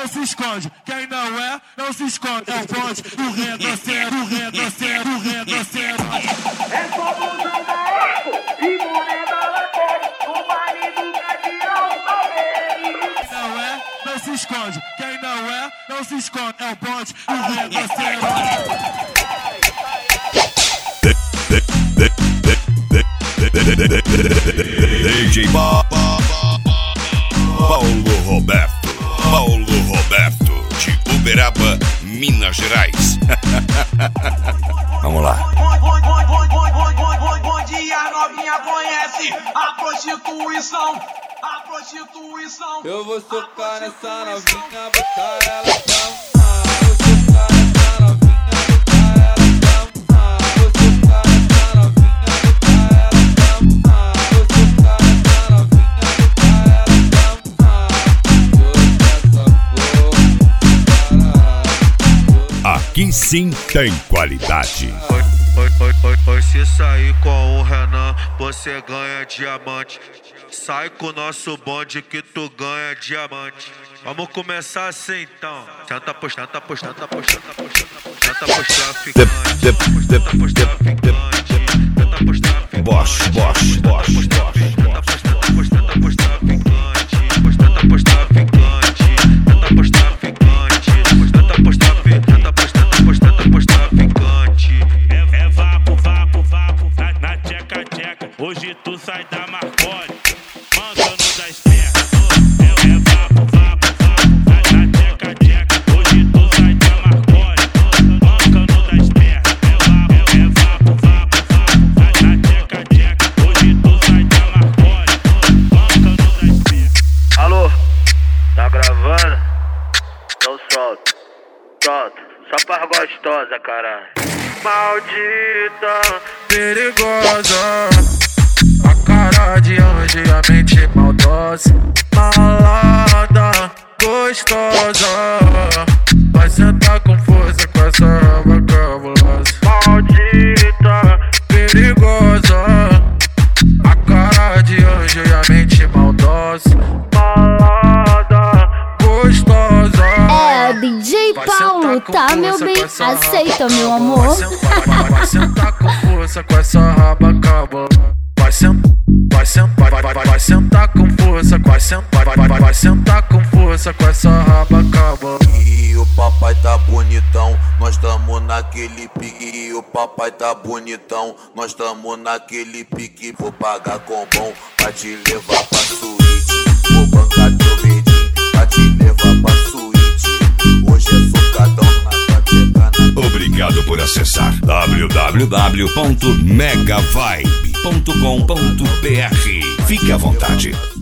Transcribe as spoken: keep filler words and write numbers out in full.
não se esconde. Quem não é, não se esconde. É o bonde, o retrocesso, o retrocesso, o retrocesso. É só blusão da Eco e boné da Lacoste. O baile do Gavião, Quem não é, não se esconde. Quem não é, não se esconde. É o bonde, o retrocesso. D J Paulo Roberto, Paulo Roberto, de Uberaba, Minas Gerais. Vamos lá. Bom dia, novinha conhece a prostituição, a prostituição. Eu vou socar nessa novinha, botar ela pra vou socar nessa novinha, botar ela pra vou socar nessa novinha, botar ela pra vou socar nessa novinha, botar ela pra Aqui sim tem qualidade. Se sair com o Renan, você ganha diamante. Sai com o nosso bonde que tu ganha diamante. Vamos começar assim então. Tenta postar, tenta postar, tenta postar, tenta postar, tenta postar ficante. Tenta postar ficante. Tenta postar ficante. Bosch, Bosch, Bosch, Bosch. Tenta postar, tenta postar ficante. Tenta postar ficante. Tenta postar ficante. Tenta postar ficante. Tenta postar, tenta postar, tenta postar ficante. É vapo, vapo, vapo, na, na tcheca, tcheca. Hoje tu sai da Marconi, mancando das pernas. É, é vapo, vapo, vapo, na, na tcheca, tcheca. Hoje tu sai da Marconi, mancando das pernas. É vapo, é, é vapo, vapo, vapo, na, na tcheca, tcheca. Hoje tu sai da Marconi, mancando das pernas. Alô, tá gravando? Então solta, solta, só pra gostosa, caralho. Maldita, perigosa, a cara de anjo e a mente maldosa. Malada, gostosa, vai sentar com força com essa raba cabulosa. Maldita, perigosa, a cara de anjo e a mente maldosa. Malada, gostosa. É, D J Paulo, tá, meu bem? Aceita, meu amor. Vai sentar, vai sentar com força com essa raba cabulosa. Vai sentar, vai sentar, vai, vai, vai, vai sentar com força, vai sentar, vai, vai, vai, vai sentar com força com essa raba cabulosa. E o papai tá bonitão, nós tamo naquele pique. E o papai tá bonitão, nós tamo naquele pique. Vou pagar com bom pra te levar pra suíte. Vou bancar teu medinho pra te levar pra suíte. Hoje é socadão na tua tcheca. Obrigado por acessar w w w ponto mega vibe ponto com ponto b r. Fique à vontade.